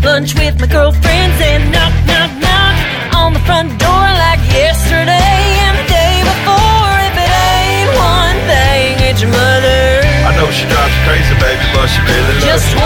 lunch with my girlfriends and knock, knock, knock on the front door like yesterday and the day before. If it ain't one thing, it's your mother. I know she drives you crazy, baby, but she really loves Just you.